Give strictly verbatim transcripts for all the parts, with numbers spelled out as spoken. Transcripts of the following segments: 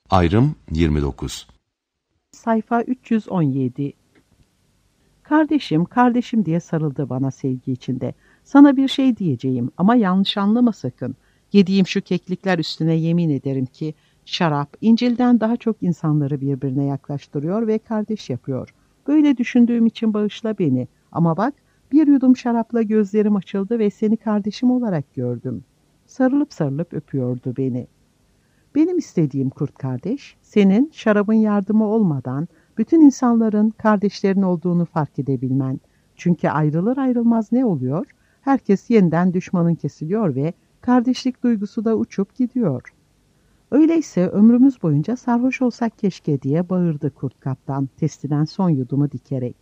Ayrım yirmi dokuz. Sayfa üç yüz on yedi. Kardeşim, kardeşim diye sarıldı bana sevgi içinde. Sana bir şey diyeceğim ama yanlış anlama sakın. Yediğim şu keklikler üstüne yemin ederim ki şarap, İncil'den daha çok insanları birbirine yaklaştırıyor ve kardeş yapıyor. Böyle düşündüğüm için bağışla beni. Ama bak, bir yudum şarapla gözlerim açıldı ve seni kardeşim olarak gördüm. Sarılıp sarılıp öpüyordu beni. Benim istediğim kurt kardeş, senin şarabın yardımı olmadan bütün insanların kardeşlerin olduğunu fark edebilmen. Çünkü ayrılır ayrılmaz ne oluyor? Herkes yeniden düşmanın kesiliyor ve kardeşlik duygusu da uçup gidiyor. Öyleyse ömrümüz boyunca sarhoş olsak keşke diye bağırdı kurt kaptan testiden son yudumu dikerek.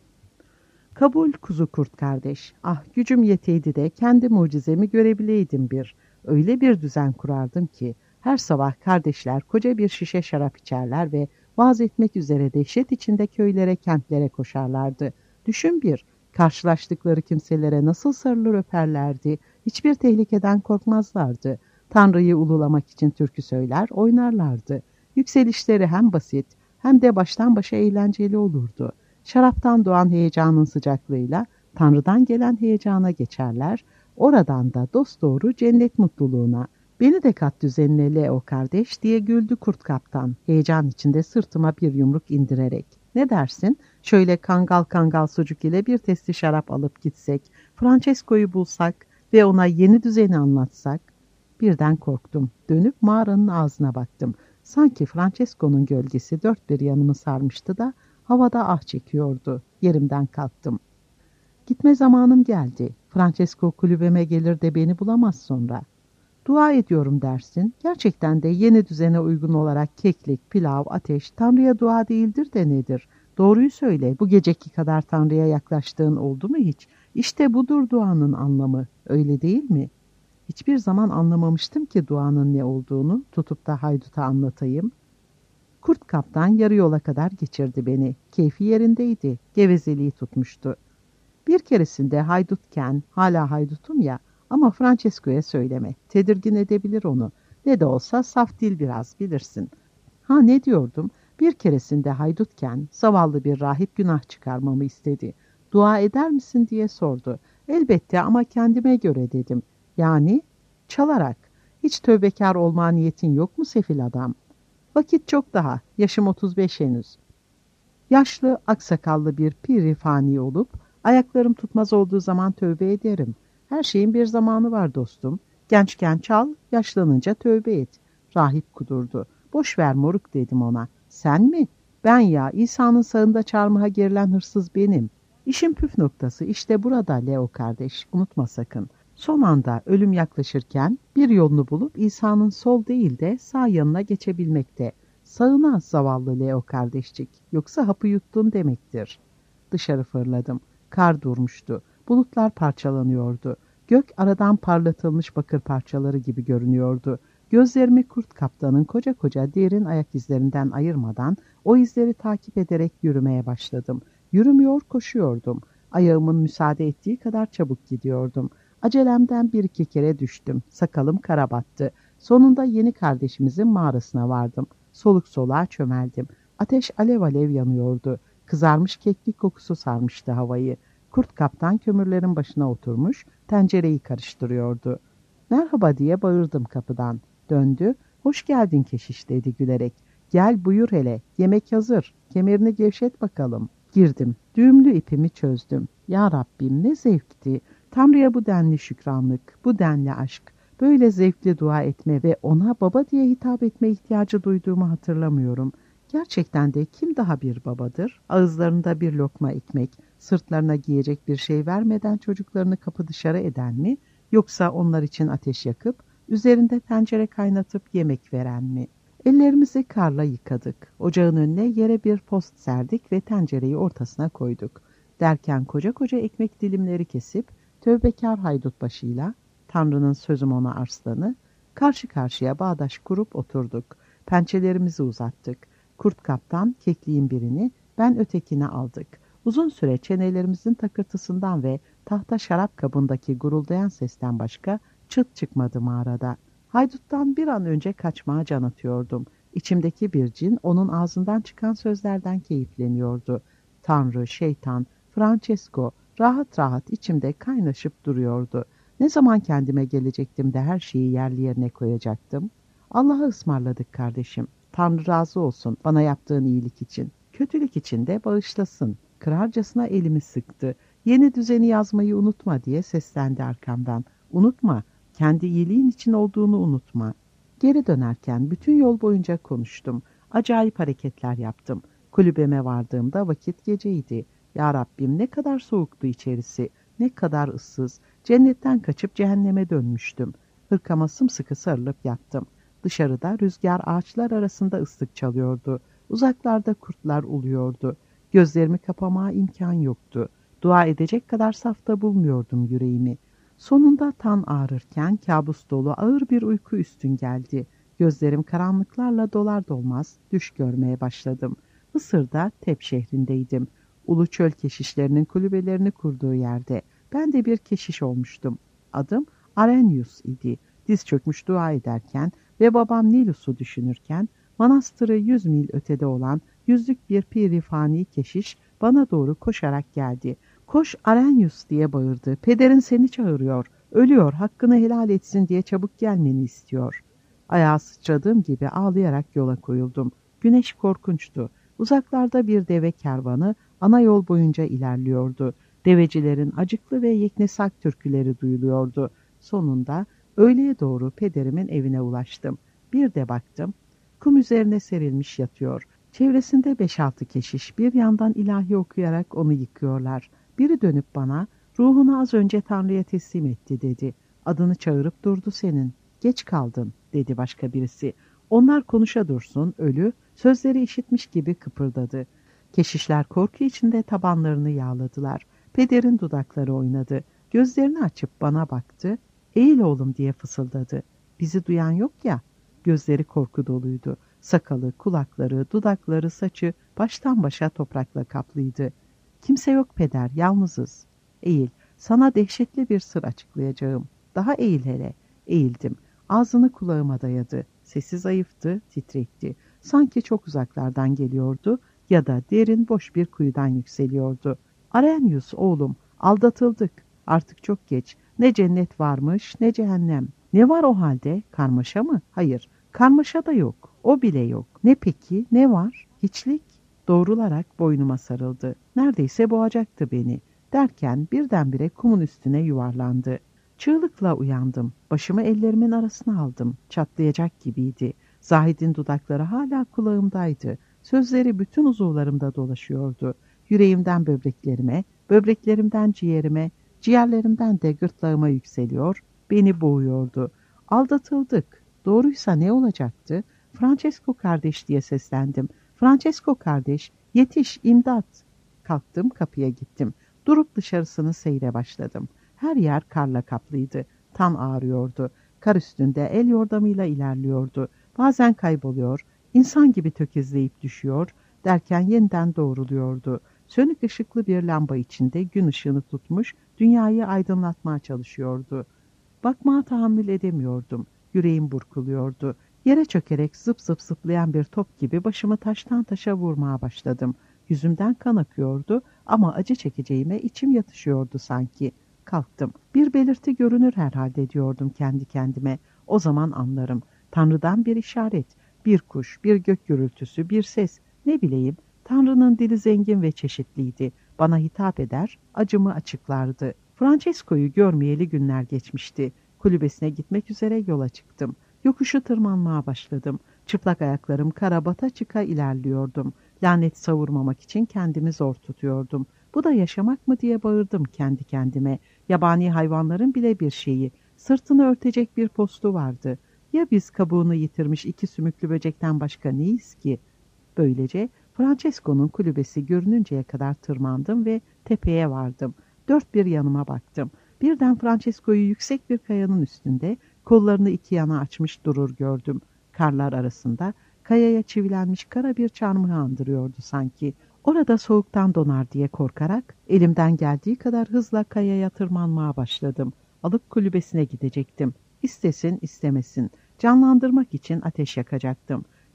Kabul kuzu kurt kardeş, ah gücüm yeteydi de kendi mucizemi görebileydim bir. Öyle bir düzen kurardım ki her sabah kardeşler koca bir şişe şarap içerler ve vaaz etmek üzere dehşet içinde köylere, kentlere koşarlardı. Düşün bir, karşılaştıkları kimselere nasıl sarılır öperlerdi, hiçbir tehlikeden korkmazlardı. Tanrı'yı ululamak için türkü söyler, oynarlardı. Yükselişleri hem basit hem de baştan başa eğlenceli olurdu. Şaraptan doğan heyecanın sıcaklığıyla Tanrı'dan gelen heyecana geçerler, oradan da dosdoğru cennet mutluluğuna. Beni de kat düzenine Leo kardeş diye güldü kurt kaptan, heyecan içinde sırtıma bir yumruk indirerek. Ne dersin? Şöyle kangal kangal sucuk ile bir testi şarap alıp gitsek, Francesco'yu bulsak ve ona yeni düzeni anlatsak? Birden korktum. Dönüp mağaranın ağzına baktım. Sanki Francesco'nun gölgesi dört bir yanımı sarmıştı da havada ah çekiyordu. Yerimden kalktım. Gitme zamanım geldi. Francesco kulübeme gelir de beni bulamaz sonra. Dua ediyorum dersin. Gerçekten de yeni düzene uygun olarak keklik, pilav, ateş, Tanrı'ya dua değildir de nedir? Doğruyu söyle, bu geceki kadar Tanrı'ya yaklaştığın oldu mu hiç? İşte budur duanın anlamı, öyle değil mi? Hiçbir zaman anlamamıştım ki duanın ne olduğunu, tutup da hayduta anlatayım. Kurt kaptan yarı yola kadar geçirdi beni. Keyfi yerindeydi, gevezeliği tutmuştu. Bir keresinde haydutken, hala haydutum ya, ama Francesco'ya söyleme, tedirgin edebilir onu. Ne de olsa saf dil biraz, bilirsin. Ha ne diyordum, bir keresinde haydutken zavallı bir rahip günah çıkarmamı istedi. Dua eder misin diye sordu. Elbette ama kendime göre dedim. Yani çalarak. Hiç tövbekar olma niyetin yok mu sefil adam? Vakit çok daha, yaşım otuz beş henüz. Yaşlı, aksakallı bir piri fani olup, ayaklarım tutmaz olduğu zaman tövbe ederim. Her şeyin bir zamanı var dostum. Gençken çal, yaşlanınca tövbe et. Rahip kudurdu. Boş ver moruk dedim ona. Sen mi? Ben ya, İsa'nın sağında çarmıha gerilen hırsız benim. İşin püf noktası işte burada Leo kardeş, unutma sakın. Son anda ölüm yaklaşırken bir yolunu bulup İsa'nın sol değil de sağ yanına geçebilmekte. Sağına zavallı Leo kardeşcik, yoksa hapı yuttun demektir. Dışarı fırladım. Kar durmuştu. Bulutlar parçalanıyordu. Gök aradan parlatılmış bakır parçaları gibi görünüyordu. Gözlerimi kurt kaptanın koca koca derin ayak izlerinden ayırmadan o izleri takip ederek yürümeye başladım. Yürümüyor, koşuyordum. Ayağımın müsaade ettiği kadar çabuk gidiyordum. Acelemden bir iki kere düştüm. Sakalım kara battı. Sonunda yeni kardeşimizin mağarasına vardım. Soluk soluğa çömeldim. Ateş alev alev yanıyordu. Kızarmış keklik kokusu sarmıştı havayı. Kurt kaptan kömürlerin başına oturmuş, tencereyi karıştırıyordu. Merhaba diye bağırdım kapıdan. Döndü, hoş geldin keşiş dedi gülerek. Gel buyur hele, yemek hazır, kemerini gevşet bakalım. Girdim, düğümlü ipimi çözdüm. Ya Rabbim ne zevkti. Tanrı'ya bu denli şükranlık, bu denli aşk, böyle zevkli dua etme ve ona baba diye hitap etme ihtiyacı duyduğumu hatırlamıyorum. Gerçekten de kim daha bir babadır? Ağızlarında bir lokma ekmek, sırtlarına giyecek bir şey vermeden çocuklarını kapı dışarı eden mi? Yoksa onlar için ateş yakıp, üzerinde tencere kaynatıp yemek veren mi? Ellerimizi karla yıkadık. Ocağın önüne yere bir post serdik ve tencereyi ortasına koyduk. Derken koca koca ekmek dilimleri kesip, tövbekar haydut başıyla, Tanrı'nın sözüm ona arslanı, karşı karşıya bağdaş kurup oturduk. Pençelerimizi uzattık. Kurt kaptan kekliğin birini, ben ötekini aldık. Uzun süre çenelerimizin takırtısından ve tahta şarap kabındaki guruldayan sesten başka çıt çıkmadı mağarada. Hayduttan bir an önce kaçmaya can atıyordum. İçimdeki bir cin onun ağzından çıkan sözlerden keyifleniyordu. Tanrı, şeytan, Francesco rahat rahat içimde kaynaşıp duruyordu. Ne zaman kendime gelecektim de her şeyi yerli yerine koyacaktım? Allah'a ısmarladık kardeşim. Tanrı razı olsun bana yaptığın iyilik için. Kötülük için de bağışlasın. Kırarcasına elimi sıktı. Yeni düzeni yazmayı unutma diye seslendi arkamdan. Unutma, kendi iyiliğin için olduğunu unutma. Geri dönerken bütün yol boyunca konuştum. Acayip hareketler yaptım. Kulübeme vardığımda vakit geceydi. Ya Rabbim ne kadar soğuktu içerisi, ne kadar ıssız. Cennetten kaçıp cehenneme dönmüştüm. Hırkama sımsıkı sarılıp yattım. Dışarıda rüzgar ağaçlar arasında ıslık çalıyordu. Uzaklarda kurtlar uluyordu. Gözlerimi kapamaya imkan yoktu. Dua edecek kadar safta bulmuyordum yüreğimi. Sonunda tan ağrırken kabus dolu ağır bir uyku üstün geldi. Gözlerim karanlıklarla dolar dolmaz düş görmeye başladım. Mısır'da Tep şehrindeydim. Ulu çöl keşişlerinin kulübelerini kurduğu yerde. Ben de bir keşiş olmuştum. Adım Arrhenius idi. Diz çökmüş dua ederken ve babam Nilus'u düşünürken manastırı yüz mil ötede olan yüzlük bir pirifani keşiş bana doğru koşarak geldi. Koş Arrhenius diye bağırdı. Pederin seni çağırıyor. Ölüyor, hakkını helal etsin diye çabuk gelmeni istiyor. Ayağa sıçradığım gibi ağlayarak yola koyuldum. Güneş korkunçtu. Uzaklarda bir deve kervanı ana yol boyunca ilerliyordu. Devecilerin acıklı ve yeknesak türküleri duyuluyordu. Sonunda öğleye doğru pederimin evine ulaştım. Bir de baktım, kum üzerine serilmiş yatıyor. Çevresinde beş altı keşiş bir yandan ilahi okuyarak onu yıkıyorlar. Biri dönüp bana, ruhunu az önce Tanrı'ya teslim etti dedi. Adını çağırıp durdu senin. Geç kaldın dedi başka birisi. Onlar konuşa dursun, ölü, sözleri işitmiş gibi kıpırdadı. Keşişler korku içinde tabanlarını yağladılar. Pederin dudakları oynadı. Gözlerini açıp bana baktı. Eğil oğlum diye fısıldadı. Bizi duyan yok ya. Gözleri korku doluydu. Sakalı, kulakları, dudakları, saçı baştan başa toprakla kaplıydı. Kimse yok peder, yalnızız. Eğil, sana dehşetli bir sır açıklayacağım. Daha eğil hele. Eğildim. Ağzını kulağıma dayadı. Sesi zayıftı, titrekti. Sanki çok uzaklardan geliyordu ya da derin boş bir kuyudan yükseliyordu. Arrhenius oğlum, aldatıldık. Artık çok geç. Ne cennet varmış ne cehennem. Ne var o halde? Karmaşa mı? Hayır. Karmaşa da yok. O bile yok. Ne peki? Ne var? Hiçlik. Doğrularak boynuma sarıldı. Neredeyse boğacaktı beni. Derken birdenbire kumun üstüne yuvarlandı. Çığlıkla uyandım. Başımı ellerimin arasına aldım. Çatlayacak gibiydi. Zahid'in dudakları hala kulağımdaydı. Sözleri bütün uzuvlarımda dolaşıyordu. Yüreğimden böbreklerime, böbreklerimden ciğerime, ciğerlerimden de gırtlağıma yükseliyor, beni boğuyordu. Aldatıldık. Doğruysa ne olacaktı? Francesco kardeş diye seslendim. Francesco kardeş, yetiş, imdat. Kalktım, kapıya gittim. Durup dışarısını seyre başladım. Her yer karla kaplıydı. Tan ağrıyordu. Kar üstünde el yordamıyla ilerliyordu. Bazen kayboluyor, insan gibi tökezleyip düşüyor, derken yeniden doğruluyordu. Sönük ışıklı bir lamba içinde gün ışığını tutmuş, dünyayı aydınlatmaya çalışıyordu. Bakmaya tahammül edemiyordum. Yüreğim burkuluyordu. Yere çökerek zıp zıp zıplayan bir top gibi başımı taştan taşa vurmaya başladım. Yüzümden kan akıyordu ama acı çekeceğime içim yatışıyordu sanki. Kalktım. Bir belirti görünür herhalde diyordum kendi kendime. O zaman anlarım. Tanrı'dan bir işaret, bir kuş, bir gök gürültüsü, bir ses. Ne bileyim, Tanrı'nın dili zengin ve çeşitliydi. Bana hitap eder, acımı açıklardı. Francesco'yu görmeyeli günler geçmişti. Kulübesine gitmek üzere yola çıktım. Yokuşu tırmanmaya başladım. Çıplak ayaklarım kara bata çıka ilerliyordum. Lanet savurmamak için kendimi zor tutuyordum. Bu da yaşamak mı diye bağırdım kendi kendime. Yabani hayvanların bile bir şeyi. Sırtını örtecek bir postu vardı. Ya biz kabuğunu yitirmiş iki sümüklü böcekten başka neyiz ki? Böylece Francesco'nun kulübesi görününceye kadar tırmandım ve tepeye vardım. Dört bir yanıma baktım. Birden Francesco'yu yüksek bir kayanın üstünde kollarını iki yana açmış durur gördüm. Karlar arasında kayaya çivilenmiş kara bir çarmıhı andırıyordu sanki. Orada soğuktan donar diye korkarak elimden geldiği kadar hızla kayaya tırmanmaya başladım. Alıp kulübesine gidecektim. İstesin istemesin. Canlandırmak için ateş yakacaktım.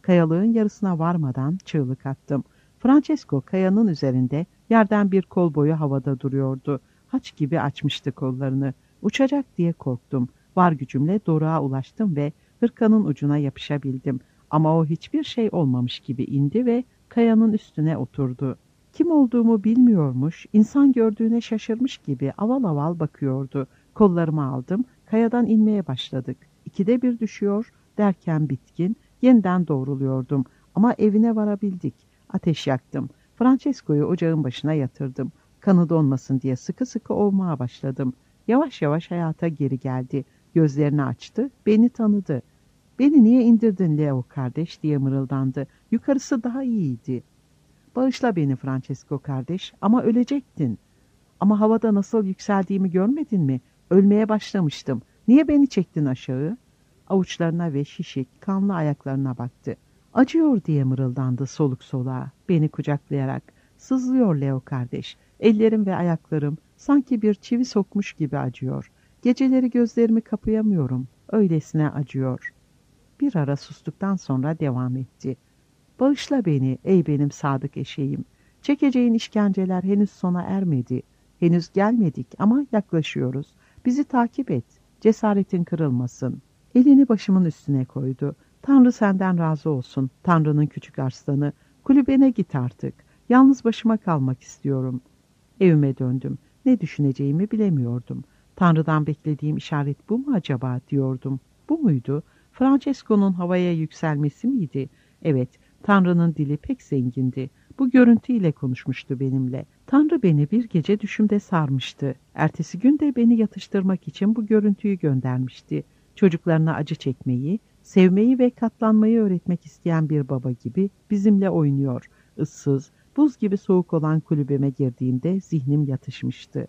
Kayalığın yarısına varmadan çığlık attım. Francesco kayanın üzerinde yerden bir kol boyu havada duruyordu. Haç gibi açmıştı kollarını. Uçacak diye korktum. Var gücümle doruğa ulaştım ve hırkanın ucuna yapışabildim. Ama o hiçbir şey olmamış gibi indi ve kayanın üstüne oturdu. Kim olduğumu bilmiyormuş, insan gördüğüne şaşırmış gibi aval aval bakıyordu. Kollarımı aldım, kayadan inmeye başladık. İkide bir düşüyor, derken bitkin, yeniden doğruluyordum. Ama evine varabildik. Ateş yaktım. Francesco'yu ocağın başına yatırdım. Kanı donmasın diye sıkı sıkı ovmaya başladım. Yavaş yavaş hayata geri geldi. Gözlerini açtı, beni tanıdı. "Beni niye indirdin Leo kardeş?" diye mırıldandı. "Yukarısı daha iyiydi." "Bağışla beni Francesco kardeş, ama ölecektin." "Ama havada nasıl yükseldiğimi görmedin mi? Ölmeye başlamıştım. Niye beni çektin aşağı?" Avuçlarına ve şişik, kanlı ayaklarına baktı. "Acıyor" diye mırıldandı soluk soluğa, beni kucaklayarak. "Sızlıyor Leo kardeş. Ellerim ve ayaklarım sanki bir çivi sokmuş gibi acıyor. Geceleri gözlerimi kapayamıyorum. Öylesine acıyor." Bir ara sustuktan sonra devam etti. "Bağışla beni ey benim sadık eşeğim. Çekeceğin işkenceler henüz sona ermedi. Henüz gelmedik ama yaklaşıyoruz. Bizi takip et. Cesaretin kırılmasın." Elini başımın üstüne koydu. "Tanrı senden razı olsun. Tanrı'nın küçük arslanı. Kulübene git artık. Yalnız başıma kalmak istiyorum." Evime döndüm. Ne düşüneceğimi bilemiyordum. Tanrı'dan beklediğim işaret bu mu acaba diyordum. Bu muydu? Francesco'nun havaya yükselmesi miydi? Evet, Tanrı'nın dili pek zengindi. Bu görüntüyle konuşmuştu benimle. Tanrı beni bir gece düşümde sarmıştı. Ertesi gün de beni yatıştırmak için bu görüntüyü göndermişti. Çocuklarına acı çekmeyi, sevmeyi ve katlanmayı öğretmek isteyen bir baba gibi bizimle oynuyor. Issız, buz gibi soğuk olan kulübeme girdiğimde zihnim yatışmıştı.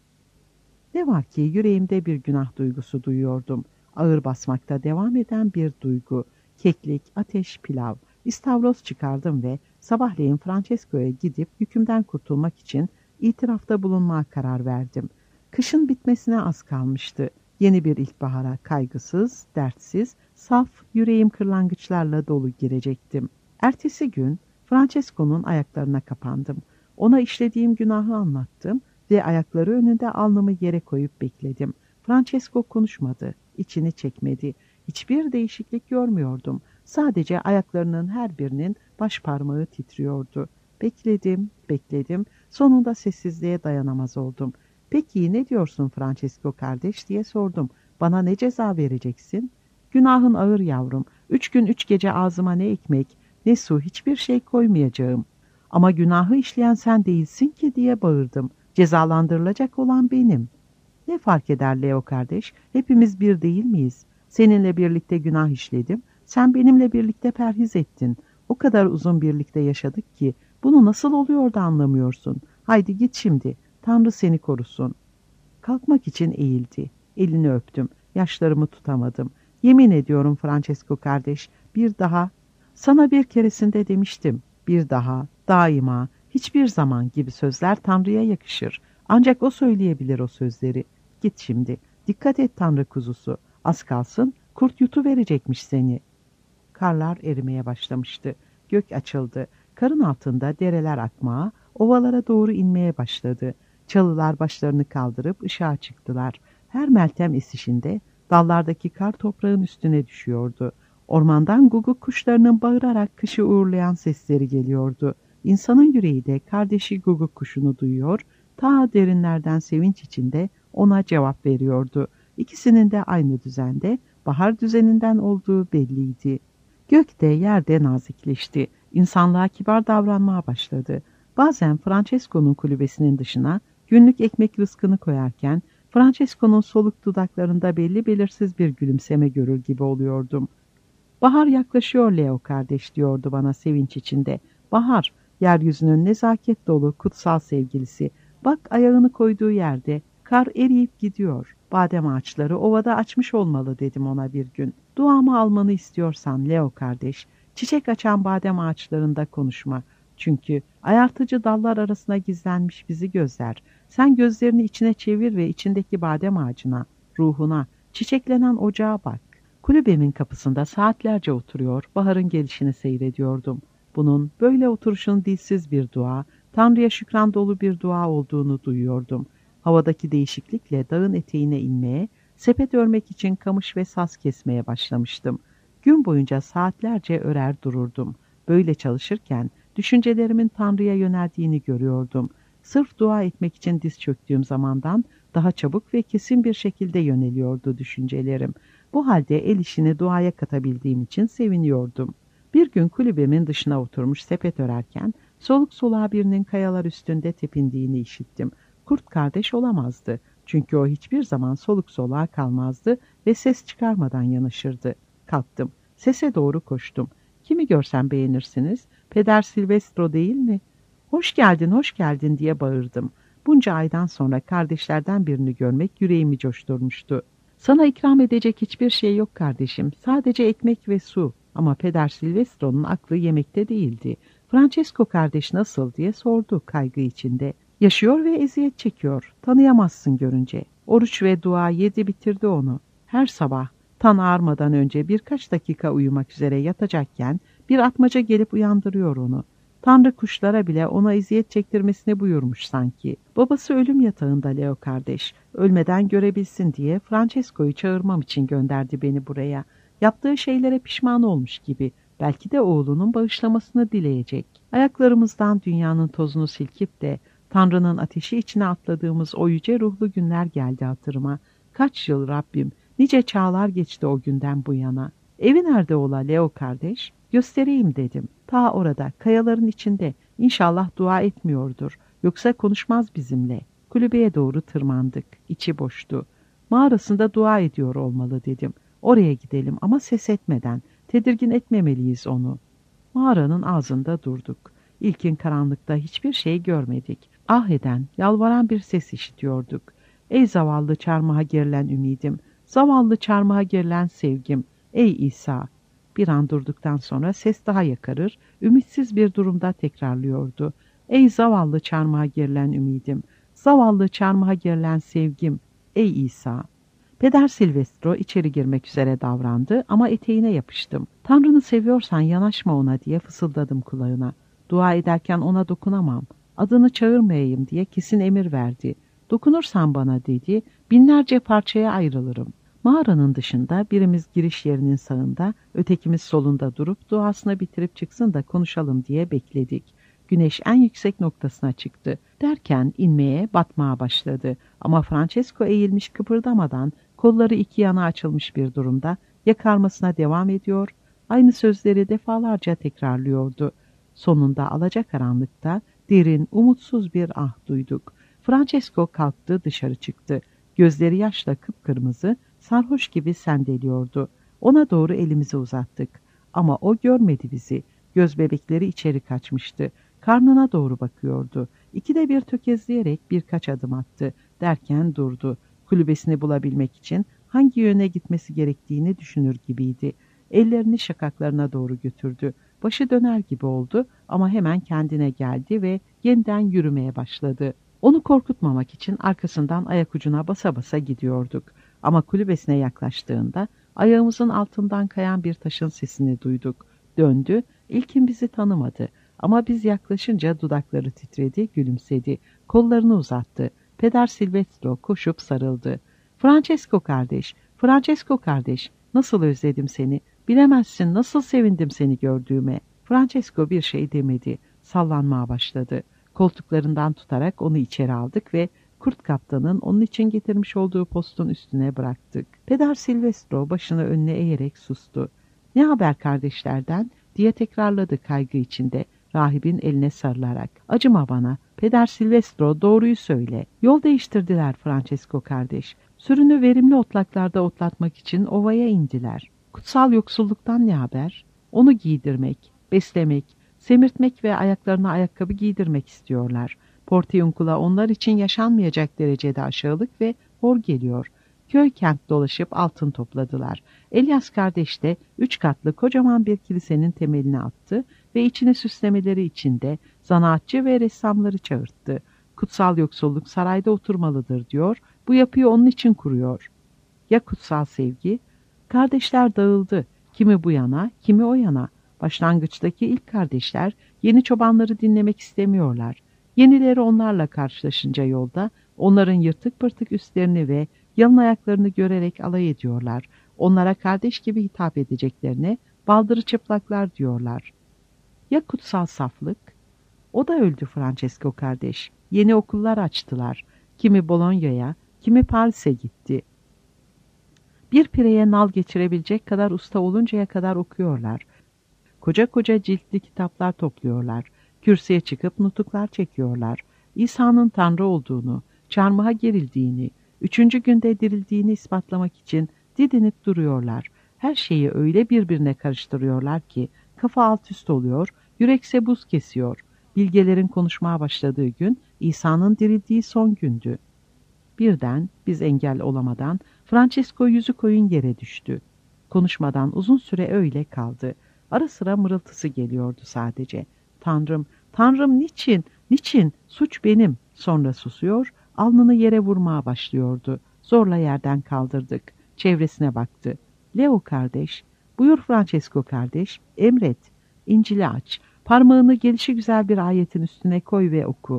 Ne var ki yüreğimde bir günah duygusu duyuyordum. Ağır basmakta devam eden bir duygu. Keklik, ateş, pilav. İstavroz çıkardım ve sabahleyin Francesco'ya gidip yükümden kurtulmak için itirafta bulunmaya karar verdim. Kışın bitmesine az kalmıştı. Yeni bir ilkbahara kaygısız, dertsiz, saf, yüreğim kırlangıçlarla dolu girecektim. Ertesi gün Francesco'nun ayaklarına kapandım. Ona işlediğim günahı anlattım ve ayakları önünde alnımı yere koyup bekledim. Francesco konuşmadı, içini çekmedi. Hiçbir değişiklik görmüyordum. Sadece ayaklarının her birinin baş parmağı titriyordu. Bekledim, bekledim. Sonunda sessizliğe dayanamaz oldum. "Peki ne diyorsun Francesco kardeş?" diye sordum. "Bana ne ceza vereceksin?" "Günahın ağır yavrum. Üç gün üç gece ağzıma ne ekmek, ne su, hiçbir şey koymayacağım." "Ama günahı işleyen sen değilsin ki" diye bağırdım. "Cezalandırılacak olan benim." "Ne fark eder Leo kardeş? Hepimiz bir değil miyiz? Seninle birlikte günah işledim. Sen benimle birlikte perhiz ettin. O kadar uzun birlikte yaşadık ki bunu nasıl oluyor da anlamıyorsun. Haydi git şimdi. Tanrı seni korusun." Kalkmak için eğildi. Elini öptüm. Yaşlarımı tutamadım. "Yemin ediyorum Francesco kardeş, bir daha..." "Sana bir keresinde demiştim. Bir daha, daima, hiçbir zaman gibi sözler Tanrı'ya yakışır. Ancak o söyleyebilir o sözleri. Git şimdi. Dikkat et Tanrı kuzusu. Az kalsın kurt yutuverecekmiş seni." Karlar erimeye başlamıştı. Gök açıldı. Karın altında dereler akmaya, ovalara doğru inmeye başladı. Çalılar başlarını kaldırıp ışığa çıktılar. Her meltem esişinde dallardaki kar toprağın üstüne düşüyordu. Ormandan guguk kuşlarının bağırarak kışı uğurlayan sesleri geliyordu. İnsanın yüreği de kardeşi guguk kuşunu duyuyor, ta derinlerden sevinç içinde ona cevap veriyordu. İkisinin de aynı düzende, bahar düzeninden olduğu belliydi. Gök de yer de nazikleşti. İnsanlığa kibar davranmaya başladı. Bazen Francesco'nun kulübesinin dışına günlük ekmek rızkını koyarken Francesco'nun soluk dudaklarında belli belirsiz bir gülümseme görür gibi oluyordum. "Bahar yaklaşıyor Leo kardeş," diyordu bana sevinç içinde. "Bahar, yeryüzünün nezaket dolu kutsal sevgilisi. Bak ayağını koyduğu yerde kar eriyip gidiyor. Badem ağaçları ovada açmış olmalı," dedim ona bir gün. "Duamı almanı istiyorsan Leo kardeş, çiçek açan badem ağaçlarında konuşma. Çünkü ayartıcı dallar arasına gizlenmiş bizi gözler. Sen gözlerini içine çevir ve içindeki badem ağacına, ruhuna, çiçeklenen ocağa bak. Kulübemin kapısında saatlerce oturuyor, baharın gelişini seyrediyordum. Bunun böyle oturuşun dilsiz bir dua, Tanrı'ya şükran dolu bir dua olduğunu duyuyordum. Havadaki değişiklikle dağın eteğine inmeye, sepet örmek için kamış ve saz kesmeye başlamıştım. Gün boyunca saatlerce örer dururdum. Böyle çalışırken düşüncelerimin Tanrı'ya yöneldiğini görüyordum. Sırf dua etmek için diz çöktüğüm zamandan daha çabuk ve kesin bir şekilde yöneliyordu düşüncelerim. Bu halde el işini duaya katabildiğim için seviniyordum. Bir gün kulübemin dışına oturmuş sepet örerken soluk soluğa birinin kayalar üstünde tepindiğini işittim. Kurt kardeş olamazdı. Çünkü o hiçbir zaman soluk soluğa kalmazdı ve ses çıkarmadan yanaşırdı. Kalktım. Sese doğru koştum. Kimi görsem beğenirsiniz. Peder Silvestro değil mi? Hoş geldin, hoş geldin diye bağırdım. Bunca aydan sonra kardeşlerden birini görmek yüreğimi coşturmuştu. Sana ikram edecek hiçbir şey yok kardeşim. Sadece ekmek ve su. Ama Peder Silvestro'nun aklı yemekte değildi. Francesco kardeş nasıl diye sordu kaygı içinde. Yaşıyor ve eziyet çekiyor. Tanıyamazsın görünce. Oruç ve dua yedi bitirdi onu. Her sabah tan ağarmadan önce birkaç dakika uyumak üzere yatacakken bir atmaca gelip uyandırıyor onu. Tanrı kuşlara bile ona eziyet çektirmesini buyurmuş sanki. Babası ölüm yatağında Leo kardeş. Ölmeden görebilsin diye Francesco'yu çağırmam için gönderdi beni buraya. Yaptığı şeylere pişman olmuş gibi. Belki de oğlunun bağışlamasını dileyecek. Ayaklarımızdan dünyanın tozunu silkip de Tanrı'nın ateşi içine atladığımız o yüce ruhlu günler geldi hatırıma. Kaç yıl Rabbim, nice çağlar geçti o günden bu yana. Evi nerede ola Leo kardeş? Göstereyim dedim. Ta orada, kayaların içinde. İnşallah dua etmiyordur. Yoksa konuşmaz bizimle. Kulübeye doğru tırmandık. İçi boştu. Mağarasında dua ediyor olmalı dedim. Oraya gidelim ama ses etmeden. Tedirgin etmemeliyiz onu. Mağaranın ağzında durduk. İlkin karanlıkta hiçbir şey görmedik. Ah eden, yalvaran bir ses işitiyorduk. Ey zavallı çarmıha gerilen ümidim, zavallı çarmıha gerilen sevgim, ey İsa! Bir an durduktan sonra ses daha yakarır, ümitsiz bir durumda tekrarlıyordu. Ey zavallı çarmıha gerilen ümidim, zavallı çarmıha gerilen sevgim, ey İsa! Peder Silvestro içeri girmek üzere davrandı ama eteğine yapıştım. Tanrını seviyorsan yanaşma ona diye fısıldadım kulağına. Dua ederken ona dokunamam. Adını çağırmayayım diye kesin emir verdi. Dokunursan bana dedi, binlerce parçaya ayrılırım. Mağaranın dışında birimiz giriş yerinin sağında, ötekimiz solunda durup duasını bitirip çıksın da konuşalım diye bekledik. Güneş en yüksek noktasına çıktı. Derken inmeye, batmaya başladı. Ama Francesco eğilmiş kıpırdamadan, kolları iki yana açılmış bir durumda yakarmasına devam ediyor, aynı sözleri defalarca tekrarlıyordu. Sonunda alacakaranlıkta derin, umutsuz bir ah duyduk. Francesco kalktı, dışarı çıktı. Gözleri yaşla kıpkırmızı, sarhoş gibi sendeliyordu. Ona doğru elimizi uzattık. Ama o görmedi bizi. Göz bebekleri içeri kaçmıştı. Karnına doğru bakıyordu. İkide bir tökezleyerek birkaç adım attı. Derken durdu. Kulübesini bulabilmek için hangi yöne gitmesi gerektiğini düşünür gibiydi. Ellerini şakaklarına doğru götürdü. Başı döner gibi oldu ama hemen kendine geldi ve yeniden yürümeye başladı. Onu korkutmamak için arkasından ayak ucuna basa basa gidiyorduk. Ama kulübesine yaklaştığında ayağımızın altından kayan bir taşın sesini duyduk. Döndü, ilkin bizi tanımadı ama biz yaklaşınca dudakları titredi, gülümsedi, kollarını uzattı. Peder Silvestro koşup sarıldı. Francesco kardeş, Francesco kardeş, nasıl özledim seni, bilemezsin nasıl sevindim seni gördüğüme. Francesco bir şey demedi, sallanmaya başladı. Koltuklarından tutarak onu içeri aldık ve kurt kaptanın onun için getirmiş olduğu postun üstüne bıraktık. Peder Silvestro başını önüne eğerek sustu. Ne haber kardeşlerden diye tekrarladı kaygı içinde, rahibin eline sarılarak. Acıma bana, Peder Silvestro doğruyu söyle. Yol değiştirdiler Francesco kardeş. Sürünü verimli otlaklarda otlatmak için ovaya indiler. Kutsal yoksulluktan ne haber? Onu giydirmek, beslemek, semirtmek ve ayaklarına ayakkabı giydirmek istiyorlar. Portiuncula onlar için yaşanmayacak derecede aşağılık ve hor geliyor. Köy kent dolaşıp altın topladılar. Elias kardeş de üç katlı kocaman bir kilisenin temelini attı ve içini süslemeleri için de zanaatçı ve ressamları çağırttı. Kutsal yoksulluk sarayda oturmalıdır diyor, bu yapıyı onun için kuruyor. Ya kutsal sevgi? Kardeşler dağıldı. Kimi bu yana, kimi o yana. Başlangıçtaki ilk kardeşler yeni çobanları dinlemek istemiyorlar. Yenileri onlarla karşılaşınca yolda onların yırtık pırtık üstlerini ve yalın ayaklarını görerek alay ediyorlar. Onlara kardeş gibi hitap edeceklerine baldırı çıplaklar diyorlar. Ya kutsal saflık? O da öldü Francesco kardeş. Yeni okullar açtılar. Kimi Bologna'ya, kimi Paris'e gitti. Bir pireye nal geçirebilecek kadar usta oluncaya kadar okuyorlar. Koca koca ciltli kitaplar topluyorlar. Kürsüye çıkıp nutuklar çekiyorlar. İsa'nın Tanrı olduğunu, çarmıha gerildiğini, üçüncü günde dirildiğini ispatlamak için didinip duruyorlar. Her şeyi öyle birbirine karıştırıyorlar ki kafa alt üst oluyor, yürekse buz kesiyor. Bilgelerin konuşmaya başladığı gün İsa'nın dirildiği son gündü. Birden biz engel olamadan Francesco yüzü koyun yere düştü. Konuşmadan uzun süre öyle kaldı. Ara sıra mırıltısı geliyordu sadece. Tanrım, Tanrım niçin, niçin, suç benim. Sonra susuyor, alnını yere vurmaya başlıyordu. Zorla yerden kaldırdık. Çevresine baktı. Leo kardeş, buyur Francesco kardeş, emret. İncil'i aç, parmağını gelişigüzel bir ayetin üstüne koy ve oku.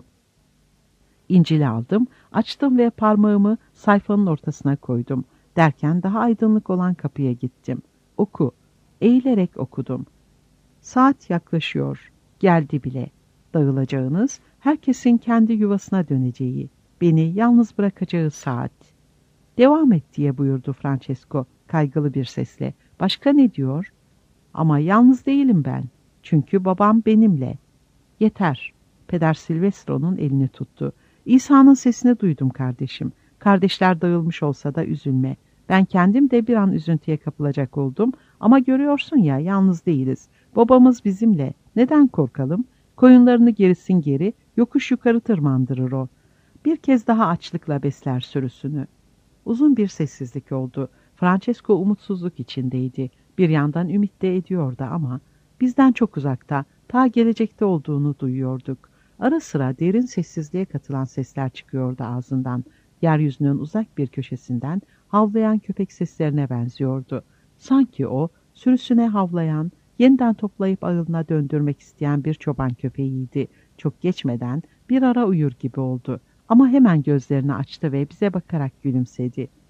İncil'i aldım, açtım ve parmağımı sayfanın ortasına koydum. Derken daha aydınlık olan kapıya gittim. Oku. Eğilerek okudum. Saat yaklaşıyor. Geldi bile. Dağılacağınız, herkesin kendi yuvasına döneceği, beni yalnız bırakacağı saat. Devam et diye buyurdu Francesco kaygılı bir sesle. Başka ne diyor? Ama yalnız değilim ben. Çünkü babam benimle. Yeter. Peder Silvestro'nun elini tuttu. İsa'nın sesini duydum kardeşim. Kardeşler dağılmış olsa da üzülme. Ben kendim de bir an üzüntüye kapılacak oldum. Ama görüyorsun ya, yalnız değiliz. Babamız bizimle. Neden korkalım? Koyunlarını gerisin geri, yokuş yukarı tırmandırır o. Bir kez daha açlıkla besler sürüsünü. Uzun bir sessizlik oldu. Francesco umutsuzluk içindeydi. Bir yandan ümit de ediyordu ama bizden çok uzakta, ta gelecekte olduğunu duyuyorduk. Ara sıra derin sessizliğe katılan sesler çıkıyordu ağzından. Yeryüzünün uzak bir köşesinden havlayan köpek seslerine benziyordu. Sanki o, sürüsüne havlayan, yeniden toplayıp ağılına döndürmek isteyen bir çoban köpeğiydi. Çok geçmeden bir ara uyur gibi oldu. Ama hemen gözlerini açtı ve bize bakarak gülümsedi.